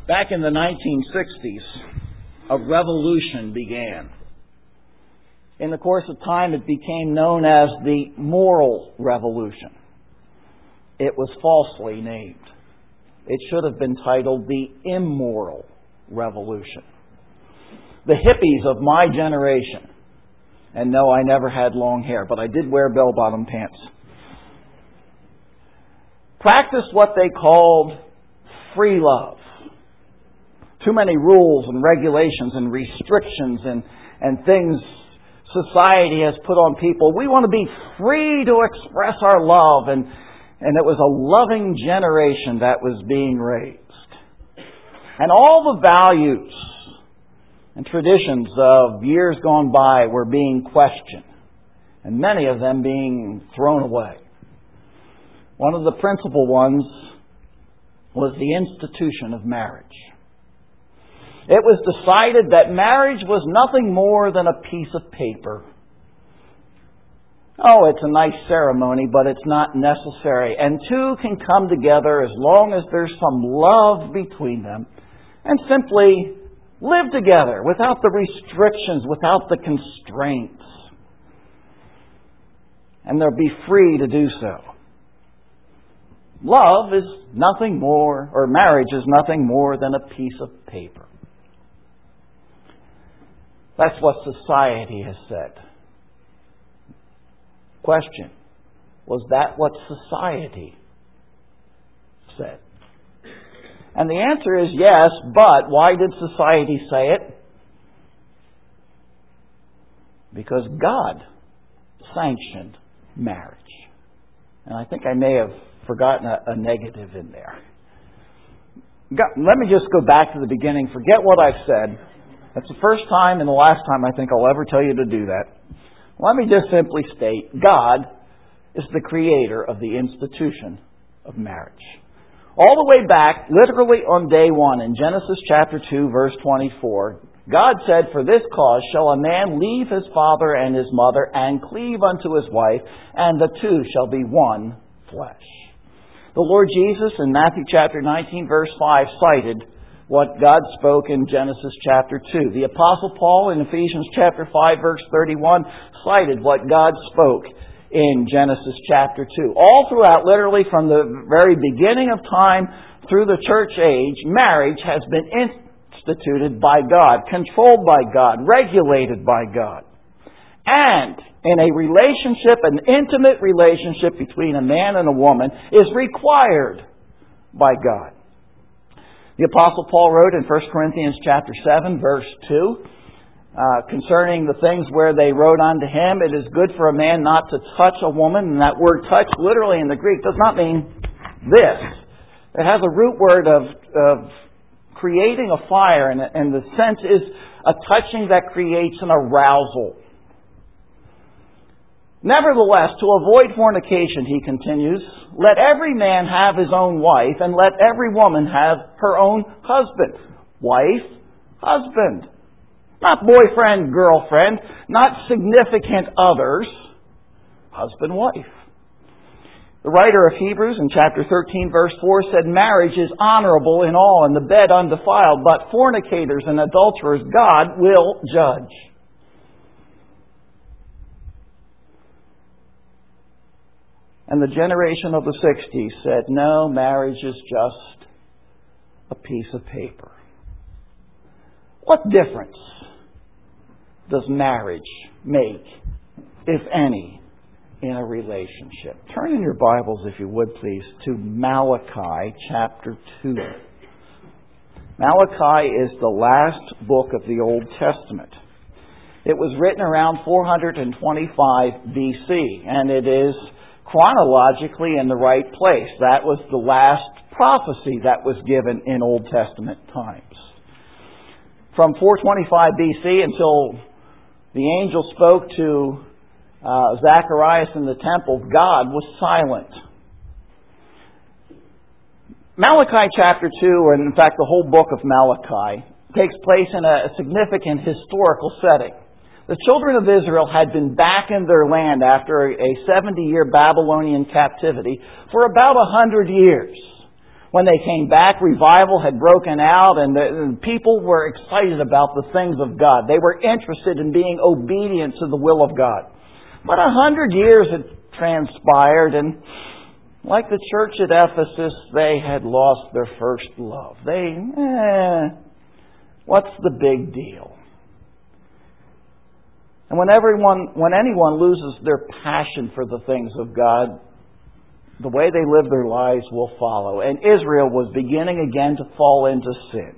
Back in the 1960s, a revolution began. In the course of time, it became known as the Moral Revolution. It was falsely named. It should have been titled the Immoral Revolution. The hippies of my generation, and no, I never had long hair, but I did wear bell-bottom pants, practiced what they called free love. Too many rules and regulations and restrictions and things society has put on people. We want to be free to express our love. And it was a loving generation that was being raised. And all the values and traditions of years gone by were being questioned. And many of them being thrown away. One of the principal ones was the institution of marriage. It was decided that marriage was nothing more than a piece of paper. Oh, it's a nice ceremony, but it's not necessary. And two can come together as long as there's some love between them and simply live together without the restrictions, without the constraints. And they'll be free to do so. Love is nothing more, or marriage is nothing more than a piece of paper. That's what society has said. Question: was that what society said? And the answer is yes, but why did society say it? Because God sanctioned marriage. And I think I may have forgotten a negative in there. Let me just go back to the beginning. Forget what I've said. That's the first time and the last time I think I'll ever tell you to do that. Let me just simply state, God is the creator of the institution of marriage. All the way back, literally on day one, in Genesis chapter 2, verse 24, God said, "For this cause shall a man leave his father and his mother, and cleave unto his wife, and the two shall be one flesh." The Lord Jesus in Matthew chapter 19, verse 5, cited what God spoke in Genesis chapter 2. The Apostle Paul in Ephesians chapter 5, verse 31, cited what God spoke in Genesis chapter 2. All throughout, literally from the very beginning of time through the church age, marriage has been instituted by God, controlled by God, regulated by God. And in a relationship, an intimate relationship between a man and a woman, is required by God. The Apostle Paul wrote in 1 Corinthians chapter 7, verse 2, concerning the things where they wrote unto him, "It is good for a man not to touch a woman." And that word touch, literally in the Greek, does not mean this. It has a root word of creating a fire, and the sense is a touching that creates an arousal. Nevertheless, to avoid fornication, he continues, "Let every man have his own wife, and let every woman have her own husband." Wife, husband. Not boyfriend, girlfriend. Not significant others. Husband, wife. The writer of Hebrews in chapter 13, verse 4 said, "Marriage is honorable in all, and the bed undefiled, but fornicators and adulterers God will judge." And the generation of the 60s said, no, marriage is just a piece of paper. What difference does marriage make, if any, in a relationship? Turn in your Bibles, if you would please, to Malachi chapter 2. Malachi is the last book of the Old Testament. It was written around 425 BC, and it is chronologically in the right place. That was the last prophecy that was given in Old Testament times. From 425 BC until the angel spoke to Zacharias in the temple, God was silent. Malachi chapter 2, and in fact the whole book of Malachi, takes place in a significant historical setting. The children of Israel had been back in their land after a 70-year Babylonian captivity for about 100 years. When they came back, revival had broken out, and the people were excited about the things of God. They were interested in being obedient to the will of God. But 100 years had transpired, and like the church at Ephesus, they had lost their first love. What's the big deal? And when anyone loses their passion for the things of God, the way they live their lives will follow. And Israel was beginning again to fall into sin.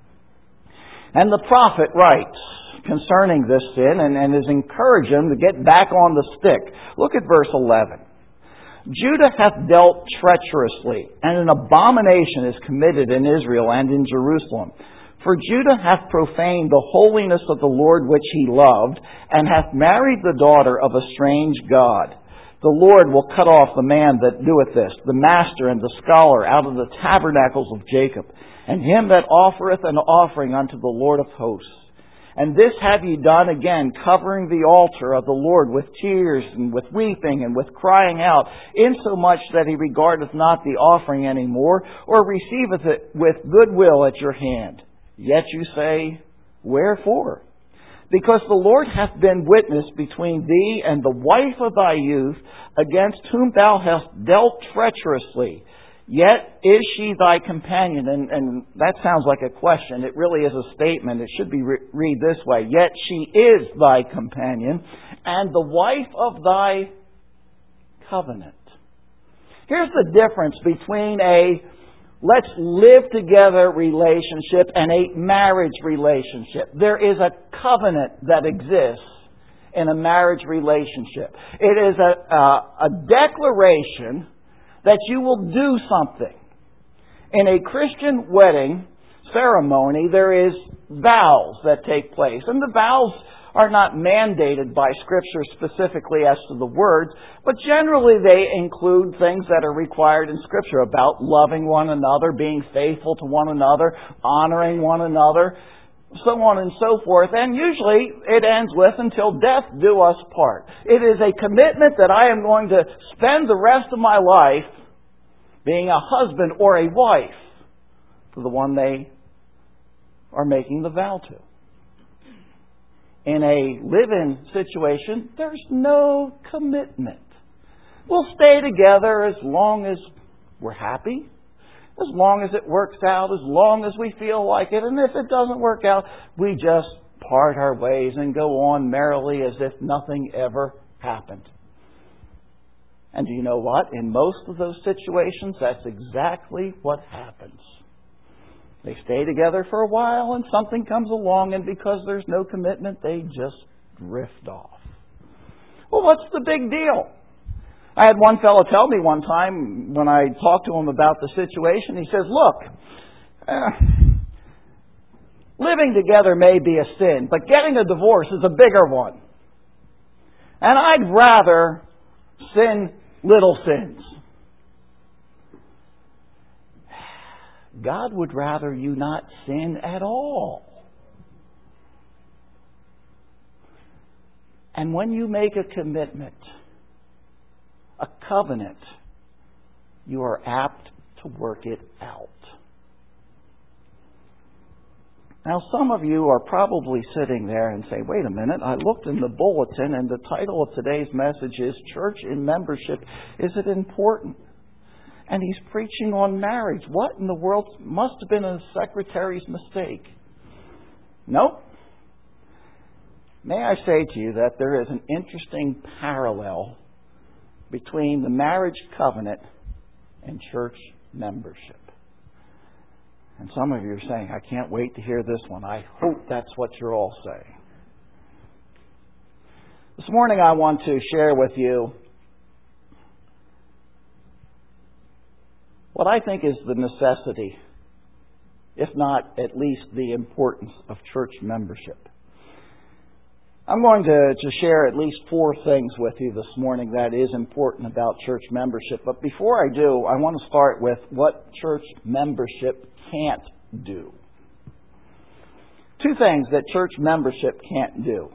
And the prophet writes concerning this sin and is encouraging them to get back on the stick. Look at verse 11. Judah hath dealt treacherously, and an abomination is committed in Israel and in Jerusalem. For Judah hath profaned the holiness of the Lord which he loved, and hath married the daughter of a strange god. The Lord will cut off the man that doeth this, the master and the scholar, out of the tabernacles of Jacob, and him that offereth an offering unto the Lord of hosts. And this have ye done again, covering the altar of the Lord with tears and with weeping and with crying out, insomuch that he regardeth not the offering any more, or receiveth it with good will at your hand. Yet you say, wherefore? Because the Lord hath been witness between thee and the wife of thy youth, against whom thou hast dealt treacherously. Yet is she thy companion. And that sounds like a question. It really is a statement. It should be read this way. Yet she is thy companion, and the wife of thy covenant. Here's the difference between a let's live together relationship and a marriage relationship. There is a covenant that exists in a marriage relationship. It is a declaration that you will do something. In a Christian wedding ceremony, there is vows that take place. And the vows are not mandated by Scripture specifically as to the words, but generally they include things that are required in Scripture about loving one another, being faithful to one another, honoring one another, so on and so forth. And usually it ends with, until death do us part. It is a commitment that I am going to spend the rest of my life being a husband or a wife to the one they are making the vow to. In a live-in situation, there's no commitment. We'll stay together as long as we're happy, as long as it works out, as long as we feel like it. And if it doesn't work out, we just part our ways and go on merrily as if nothing ever happened. And do you know what? In most of those situations, that's exactly what happens. They stay together for a while and something comes along, and because there's no commitment, they just drift off. Well, what's the big deal? I had one fellow tell me one time when I talked to him about the situation, he says, look, living together may be a sin, but getting a divorce is a bigger one. And I'd rather sin little sins. God would rather you not sin at all. And when you make a commitment, a covenant, you are apt to work it out. Now, some of you are probably sitting there and say, wait a minute, I looked in the bulletin and the title of today's message is Church in Membership. Is it important? And he's preaching on marriage. What in the world? Must have been a secretary's mistake. Nope. May I say to you that there is an interesting parallel between the marriage covenant and church membership. And some of you are saying, I can't wait to hear this one. I hope that's what you're all saying. This morning I want to share with you what I think is the necessity, if not at least the importance of church membership. I'm going to share at least 4 things with you this morning that is important about church membership. But before I do, I want to start with what church membership can't do. 2 things that church membership can't do.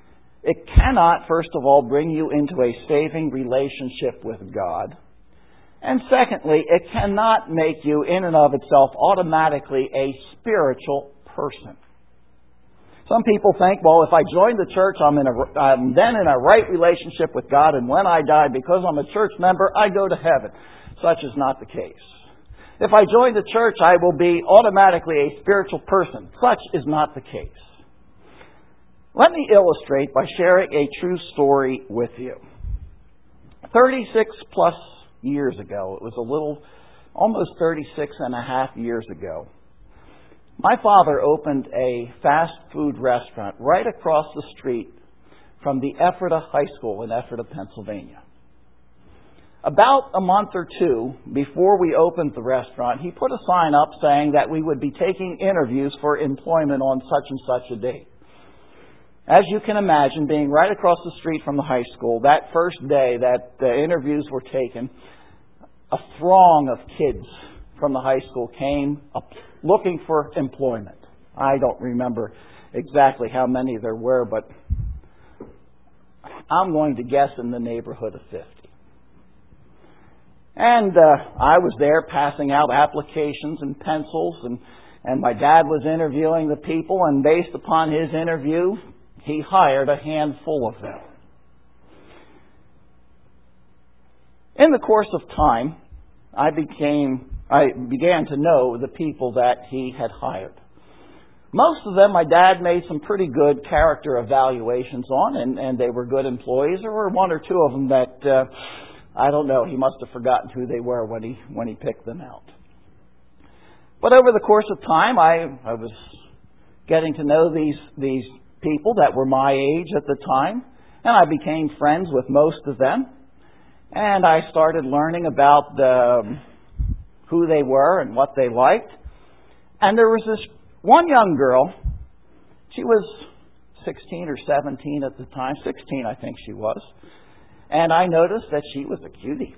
It cannot, first of all, bring you into a saving relationship with God. And secondly, it cannot make you in and of itself automatically a spiritual person. Some people think, well, if I join the church, I'm then in a right relationship with God, and when I die, because I'm a church member, I go to heaven. Such is not the case. If I join the church, I will be automatically a spiritual person. Such is not the case. Let me illustrate by sharing a true story with you. 36 plus years ago, it was almost 36 and a half years ago, my father opened a fast food restaurant right across the street from the Ephrata High School in Ephrata, Pennsylvania. About a month or two before we opened the restaurant, he put a sign up saying that we would be taking interviews for employment on such and such a date. As you can imagine, being right across the street from the high school, that first day that the interviews were taken, a throng of kids from the high school came up looking for employment. I don't remember exactly how many there were, but I'm going to guess in the neighborhood of 50. And I was there passing out applications and pencils, and my dad was interviewing the people, and based upon his interview, he hired a handful of them. In the course of time, I began to know the people that he had hired. Most of them, my dad made some pretty good character evaluations on, and they were good employees. There were one or two of them that, I don't know, he must have forgotten who they were when he picked them out. But over the course of time, I was getting to know these people that were my age at the time, and I became friends with most of them. And I started learning about who they were and what they liked. And there was this one young girl. She was 16 or 17 at the time. 16, I think she was. And I noticed that she was a cutie.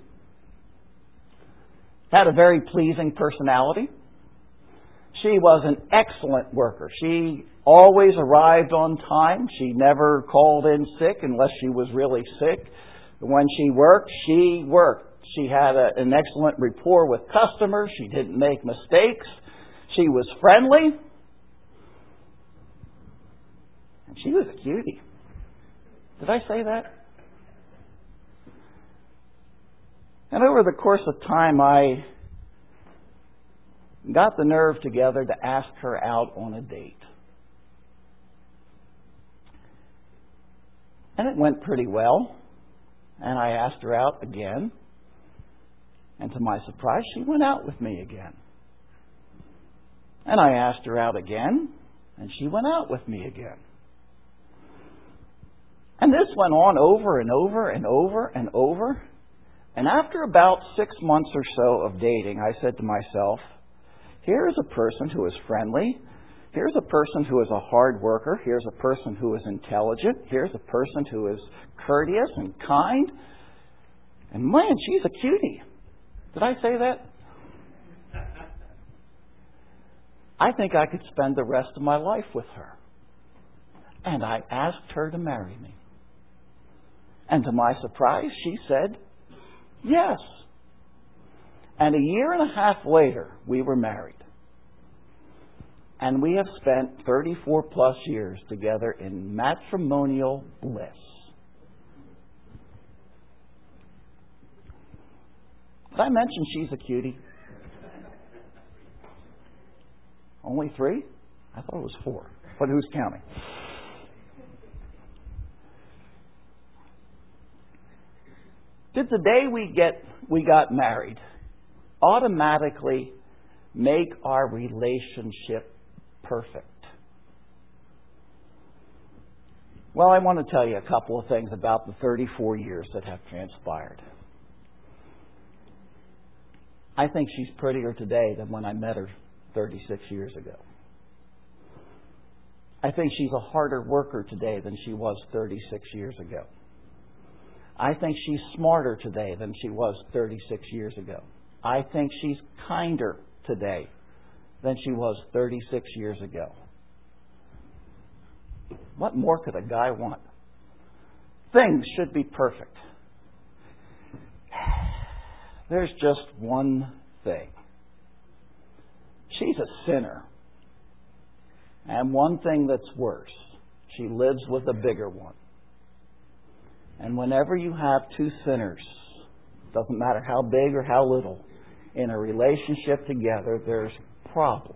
Had a very pleasing personality. She was an excellent worker. She always arrived on time. She never called in sick unless she was really sick. When she worked, she worked. She had an excellent rapport with customers. She didn't make mistakes. She was friendly. And she was a cutie. Did I say that? And over the course of time, I got the nerve together to ask her out on a date. And it went pretty well. And I asked her out again. And to my surprise, she went out with me again. And I asked her out again. And she went out with me again. And this went on over and over and over and over. And after about 6 months or so of dating, I said to myself, here is a person who is friendly. Here's a person who is a hard worker. Here's a person who is intelligent. Here's a person who is courteous and kind. And man, she's a cutie. Did I say that? I think I could spend the rest of my life with her. And I asked her to marry me. And to my surprise, she said yes. And a year and a half later, we were married. And we have spent 34 plus years together in matrimonial bliss. Did I mention she's a cutie? Only 3? I thought it was 4. But who's counting? Did the day we got married automatically make our relationship perfect? Well, I want to tell you a couple of things about the 34 years that have transpired. I think she's prettier today than when I met her 36 years ago. I think she's a harder worker today than she was 36 years ago. I think she's smarter today than she was 36 years ago. I think she's kinder today than she was 36 years ago. What more could a guy want? Things should be perfect. there's just one thing. She's a sinner. And one thing that's worse, she lives with a bigger one. And whenever you have two sinners, doesn't matter how big or how little, in a relationship together, there's problems.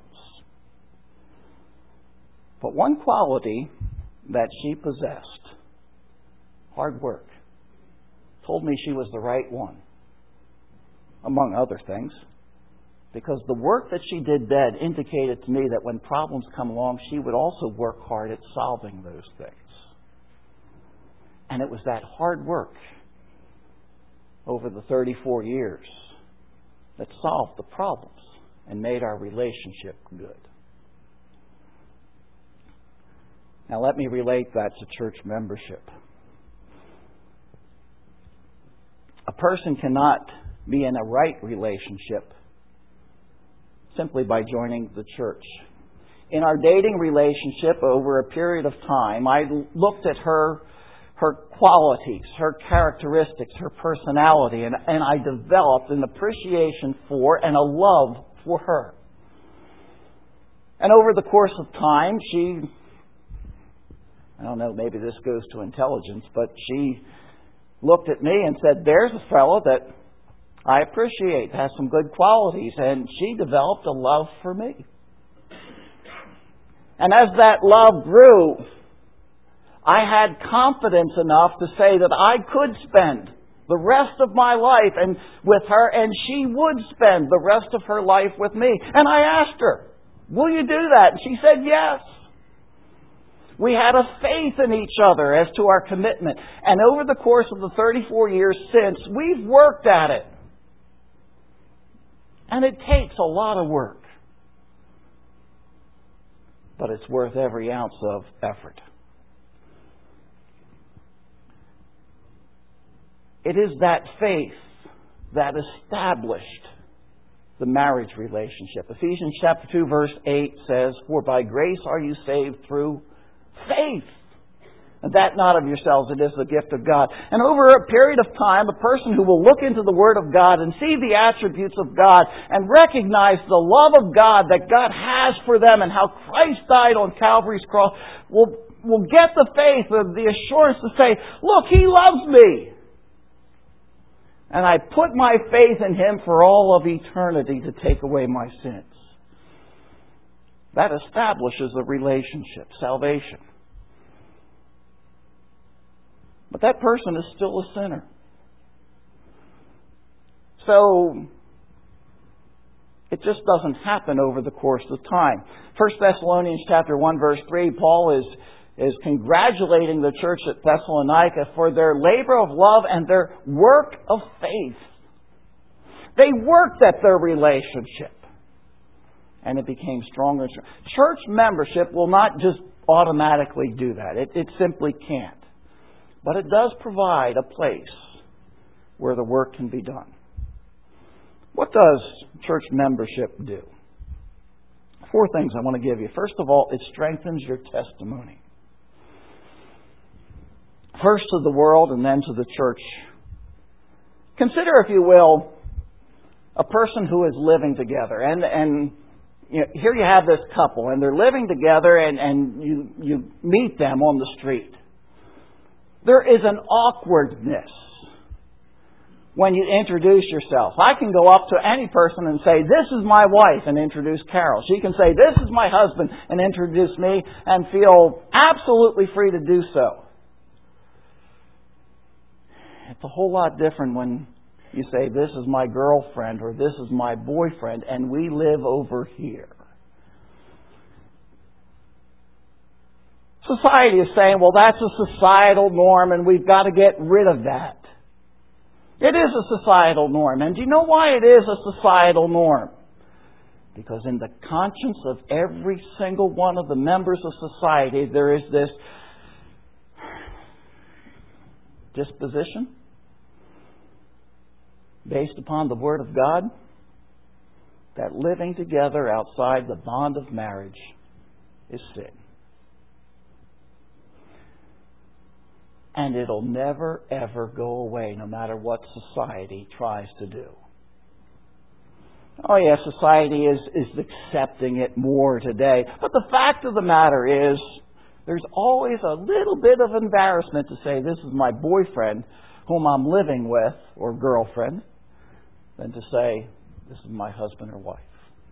But one quality that she possessed, hard work, told me she was the right one, among other things. Because the work that she did then indicated to me that when problems come along, she would also work hard at solving those things. And it was that hard work over the 34 years that solved the problems and made our relationship good. Now let me relate that to church membership. A person cannot be in a right relationship simply by joining the church. In our dating relationship over a period of time, I looked at her qualities, her characteristics, her personality, and I developed an appreciation for and a love for her. And over the course of time, I don't know, maybe this goes to intelligence, but she looked at me and said, there's a fellow that I appreciate, has some good qualities, and she developed a love for me. And as that love grew, I had confidence enough to say that I could spend the rest of my life and with her, and she would spend the rest of her life with me. And I asked her, will you do that? And she said yes. We had a faith in each other as to our commitment. And over the course of the 34 years since, we've worked at it. And it takes a lot of work. But it's worth every ounce of effort. It is that faith that established the marriage relationship. Ephesians chapter 2 verse 8 says, for by grace are you saved through faith. And that not of yourselves, it is the gift of God. And over a period of time, a person who will look into the Word of God and see the attributes of God and recognize the love of God that God has for them and how Christ died on Calvary's cross will get the faith of the assurance to say, look, He loves me. And I put my faith in Him for all of eternity to take away my sins. That establishes a relationship, salvation. But that person is still a sinner. So, it just doesn't happen over the course of time. 1 Thessalonians chapter 1 verse 3, Paul is congratulating the church at Thessalonica for their labor of love and their work of faith. They worked at their relationship. And it became stronger and stronger. Church membership will not just automatically do that. It simply can't. But it does provide a place where the work can be done. What does church membership do? 4 things I want to give you. First of all, it strengthens your testimony. First to the world and then to the church. Consider, if you will, a person who is living together. And you know, here you have this couple, and they're living together, and you meet them on the street. There is an awkwardness when you introduce yourself. I can go up to any person and say, this is my wife, and introduce Carol. She can say, this is my husband, and introduce me, and feel absolutely free to do so. It's a whole lot different when you say, this is my girlfriend, or this is my boyfriend, and we live over here. Society is saying, well, that's a societal norm and we've got to get rid of that. It is a societal norm. And do you know why it is a societal norm? Because in the conscience of every single one of the members of society, there is this disposition based upon the Word of God that living together outside the bond of marriage is sin. And it'll never, ever go away, no matter what society tries to do. Oh yeah, society is accepting it more today. But the fact of the matter is, there's always a little bit of embarrassment to say, this is my boyfriend whom I'm living with, or girlfriend, than to say, this is my husband or wife.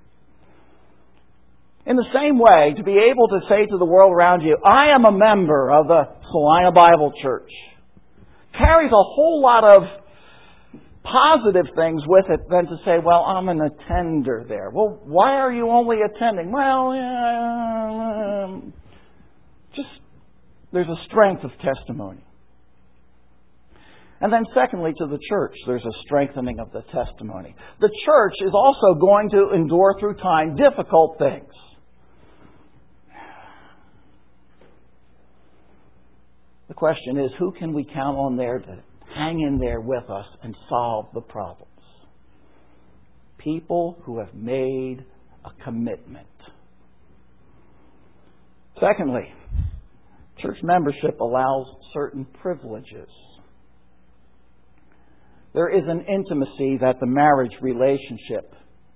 In the same way, to be able to say to the world around you, I am a member of the Salina Bible Church, carries a whole lot of positive things with it than to say, well, I'm an attender there. Well, why are you only attending? Well, there's a strength of testimony. And then secondly, to the church, there's a strengthening of the testimony. The church is also going to endure through time difficult things. The question is, who can we count on there to hang in there with us and solve the problems? People who have made a commitment. Secondly, church membership allows certain privileges. There is an intimacy that the marriage relationship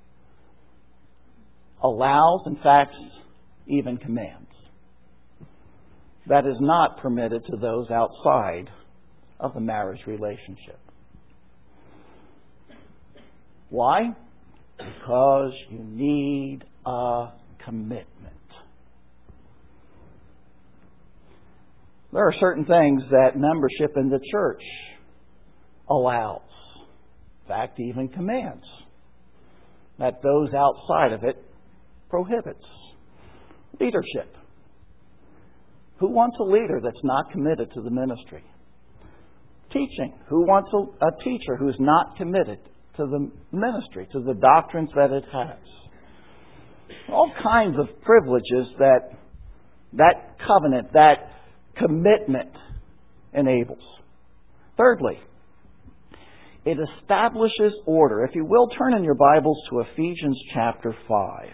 allows, in fact, even commands. That is not permitted to those outside of the marriage relationship. Why? Because you need a commitment. There are certain things that membership in the church allows. In fact, even commands. That those outside of it prohibits. Leadership. Who wants a leader that's not committed to the ministry? Teaching. Who wants a teacher who's not committed to the ministry, to the doctrines that it has? All kinds of privileges that covenant, that commitment enables. Thirdly, it establishes order. If you will, turn in your Bibles to Ephesians chapter 5.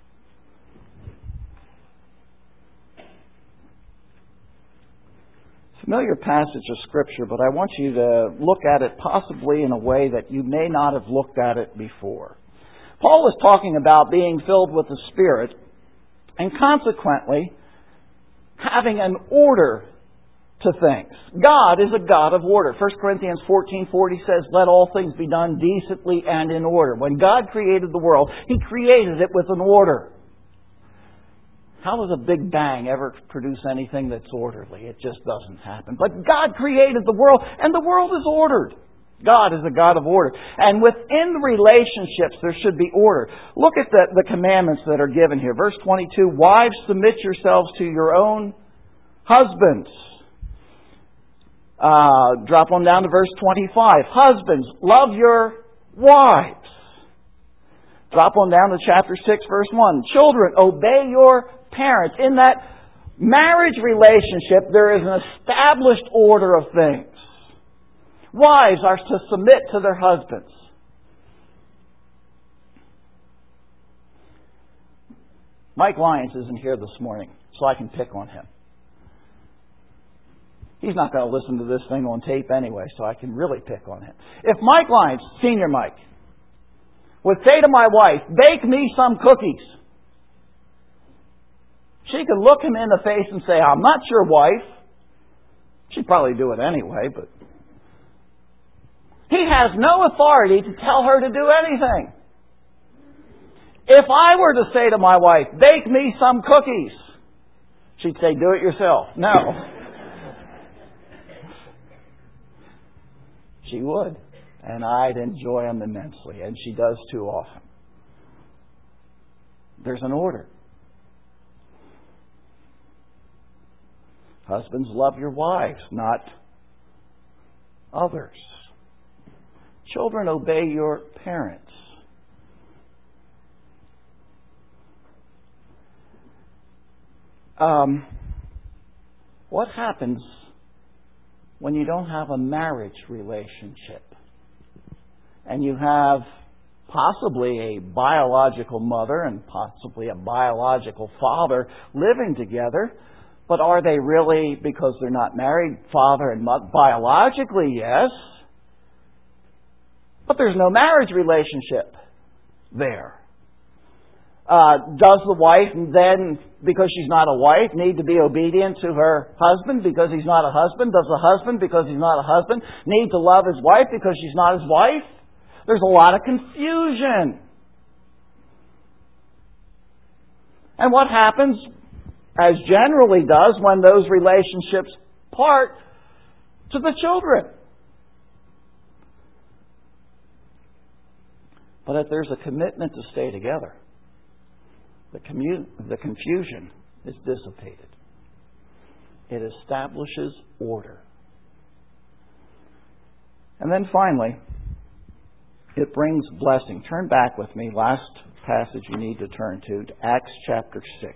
Familiar passage of Scripture, but I want you to look at it possibly in a way that you may not have looked at it before. Paul is talking about being filled with the Spirit and consequently having an order to things. God is a God of order. 1 Corinthians 14:40 says, let all things be done decently and in order. When God created the world, He created it with an order. How does a big bang ever produce anything that's orderly? It just doesn't happen. But God created the world, and the world is ordered. God is a God of order. And within relationships, there should be order. Look at the commandments that are given here. Verse 22, wives, submit yourselves to your own husbands. Drop on down to verse 25. Husbands, love your wives. Drop on down to chapter 6, verse 1. Children, obey your parents. In that marriage relationship, there is an established order of things. Wives are to submit to their husbands. Mike Lyons isn't here this morning, so I can pick on him. He's not going to listen to this thing on tape anyway, so I can really pick on him. If Mike Lyons, senior Mike, would say to my wife, bake me some cookies, she could look him in the face and say, I'm not your wife. She'd probably do it anyway, but he has no authority to tell her to do anything. If I were to say to my wife, bake me some cookies, she'd say, do it yourself. No. She would. And I'd enjoy them immensely. And she does too often. There's an order. Husbands, love your wives, not others. Children, obey your parents. What happens when you don't have a marriage relationship and you have possibly a biological mother and possibly a biological father living together, but are they really, because they're not married, father and mother? Biologically, yes, but there's no marriage relationship. there. Does the wife then, because she's not a wife, need to be obedient to her husband because he's not a husband? Does the husband, because he's not a husband, need to love his wife because she's not his wife? There's a lot of confusion. And what happens, as generally does, when those relationships part, to the children? But if there's a commitment to stay together, the confusion is dissipated. It establishes order. And then finally, it brings blessing. Turn back with me. Last passage you need to turn to Acts chapter 6.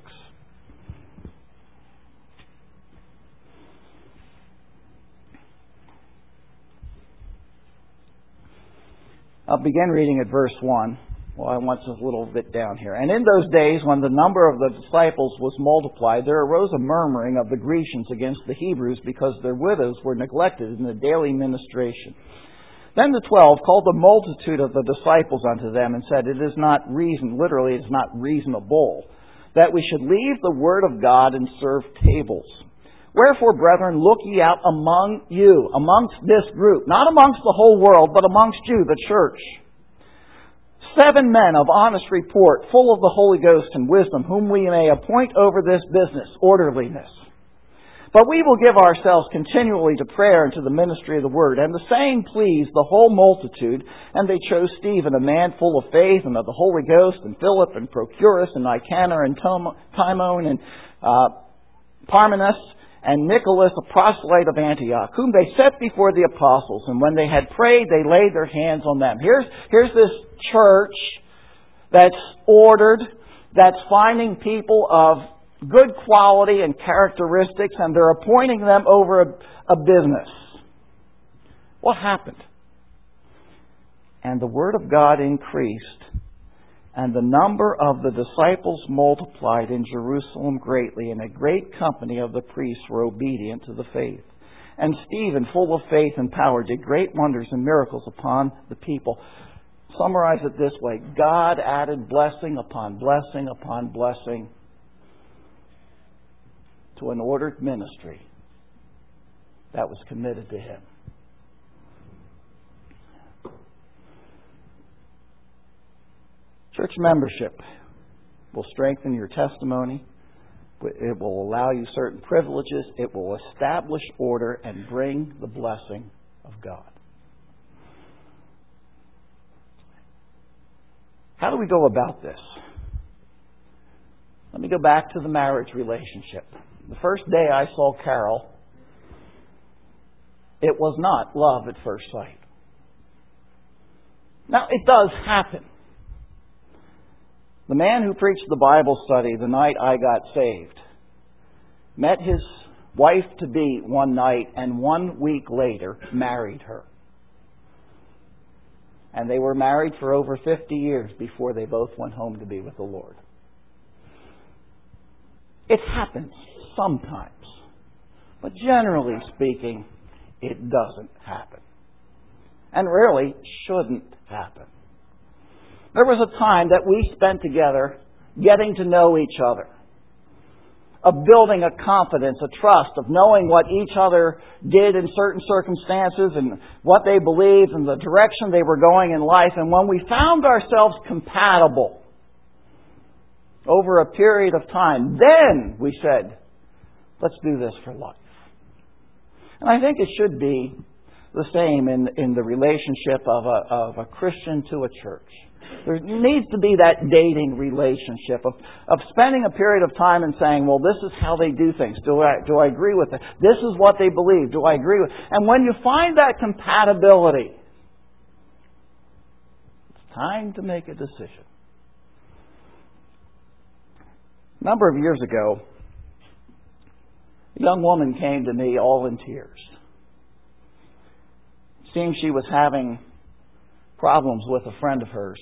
I'll begin reading at verse 1. Well, I want a little bit down here. And in those days, when the number of the disciples was multiplied, there arose a murmuring of the Grecians against the Hebrews because their widows were neglected in the daily ministration. Then the 12 called the multitude of the disciples unto them and said, It is not reasonable, that we should leave the word of God and serve tables. Wherefore, brethren, look ye out among you, amongst this group, not amongst the whole world, but amongst you, the church. 7 men of honest report, full of the Holy Ghost and wisdom, whom we may appoint over this business, orderliness. But we will give ourselves continually to prayer and to the ministry of the word. And the saying pleased the whole multitude, and they chose Stephen, a man full of faith and of the Holy Ghost, and Philip, and Prochorus, and Nicanor, and Timon, and Parmenas, and Nicholas, a proselyte of Antioch, whom they set before the apostles. And when they had prayed, they laid their hands on them. Here's this church that's ordered, that's finding people of good quality and characteristics, and they're appointing them over a business. What happened? And the word of God increased, and the number of the disciples multiplied in Jerusalem greatly, and a great company of the priests were obedient to the faith. And Stephen, full of faith and power, did great wonders and miracles upon the people. Summarize it this way: God added blessing upon blessing upon blessing to an ordered ministry that was committed to Him. Church membership will strengthen your testimony. It will allow you certain privileges. It will establish order and bring the blessing of God. How do we go about this? Let me go back to the marriage relationship. The first day I saw Carol, it was not love at first sight. Now, it does happen. The man who preached the Bible study the night I got saved met his wife-to-be one night and 1 week later married her. And they were married for over 50 years before they both went home to be with the Lord. It happens sometimes. But generally speaking, it doesn't happen. And really shouldn't happen. There was a time that we spent together getting to know each other, of building a confidence, a trust, of knowing what each other did in certain circumstances and what they believed and the direction they were going in life. And when we found ourselves compatible over a period of time, then we said, let's do this for life. And I think it should be the same in the relationship of a Christian to a church. There needs to be that dating relationship of spending a period of time and saying, well, this is how they do things. Do I agree with it? This is what they believe. Do I agree with it? And when you find that compatibility, it's time to make a decision. A number of years ago, a young woman came to me all in tears. It seemed she was having problems with a friend of hers.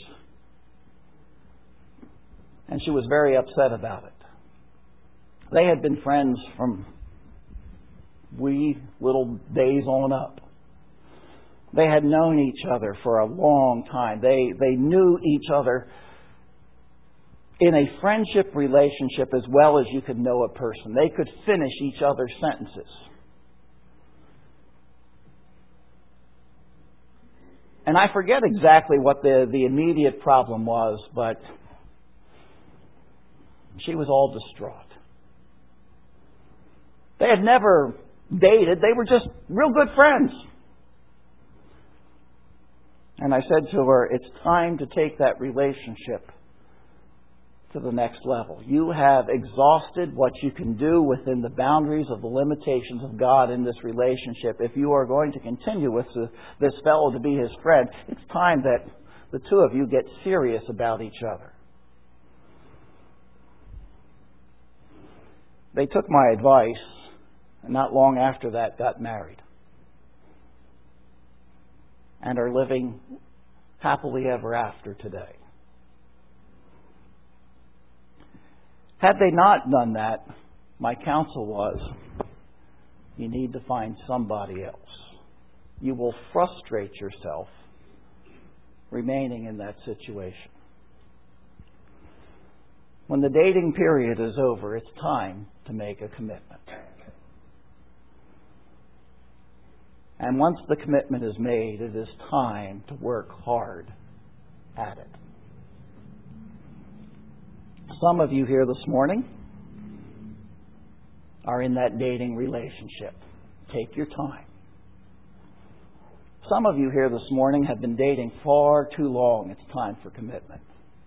And she was very upset about it. They had been friends from wee little days on up. They had known each other for a long time. They knew each other in a friendship relationship as well as you could know a person. They could finish each other's sentences. And I forget exactly what the immediate problem was, but she was all distraught. They had never dated. They were just real good friends. And I said to her, it's time to take that relationship to the next level. You have exhausted what you can do within the boundaries of the limitations of God in this relationship. If you are going to continue with this fellow to be his friend, it's time that the two of you get serious about each other. They took my advice, and not long after that got married. And are living happily ever after today. Had they not done that, my counsel was, you need to find somebody else. You will frustrate yourself remaining in that situation. When the dating period is over, it's time to make a commitment. And once the commitment is made, it is time to work hard at it. Some of you here this morning are in that dating relationship. Take your time. Some of you here this morning have been dating far too long. It's time for commitment.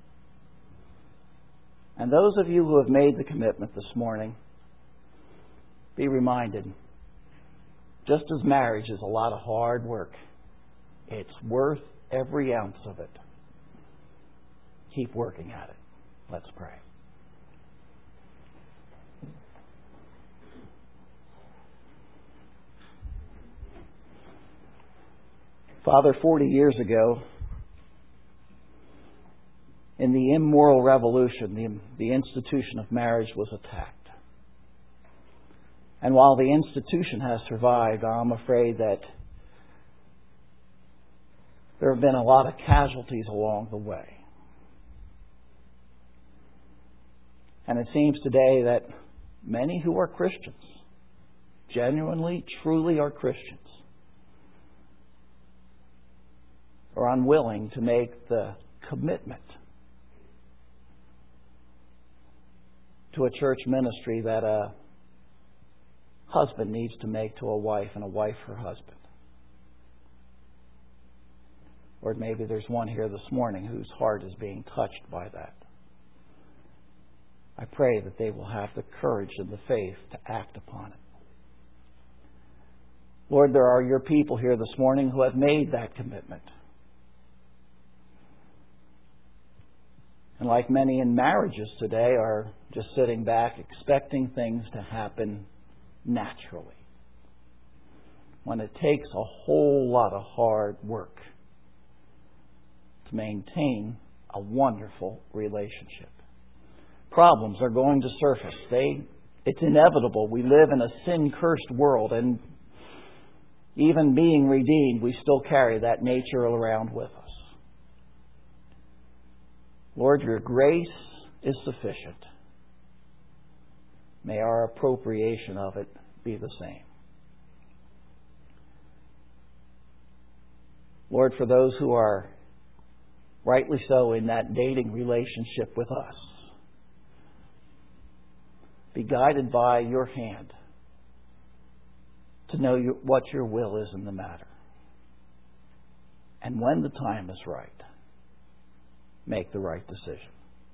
And those of you who have made the commitment this morning, be reminded, just as marriage is a lot of hard work, it's worth every ounce of it. Keep working at it. Let's pray. Father, 40 years ago, in the immoral revolution, the institution of marriage was attacked. And while the institution has survived, I'm afraid that there have been a lot of casualties along the way. And it seems today that many who are Christians, genuinely, truly are Christians, are unwilling to make the commitment to a church ministry that a husband needs to make to a wife and a wife her husband. Or maybe there's one here this morning whose heart is being touched by that. I pray that they will have the courage and the faith to act upon it. Lord, there are your people here this morning who have made that commitment. And like many in marriages today, are just sitting back expecting things to happen naturally, when it takes a whole lot of hard work to maintain a wonderful relationship. Problems are going to surface. It's inevitable. We live in a sin-cursed world, and even being redeemed, we still carry that nature around with us. Lord, your grace is sufficient. May our appropriation of it be the same. Lord, for those who are rightly so in that dating relationship with us, be guided by your hand to know what your will is in the matter. And when the time is right, make the right decision.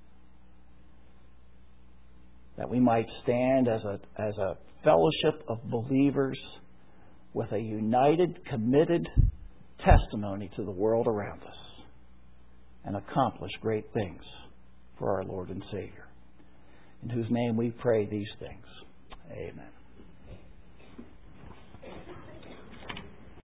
That we might stand as a fellowship of believers with a united, committed testimony to the world around us and accomplish great things for our Lord and Savior, in whose name we pray these things. Amen.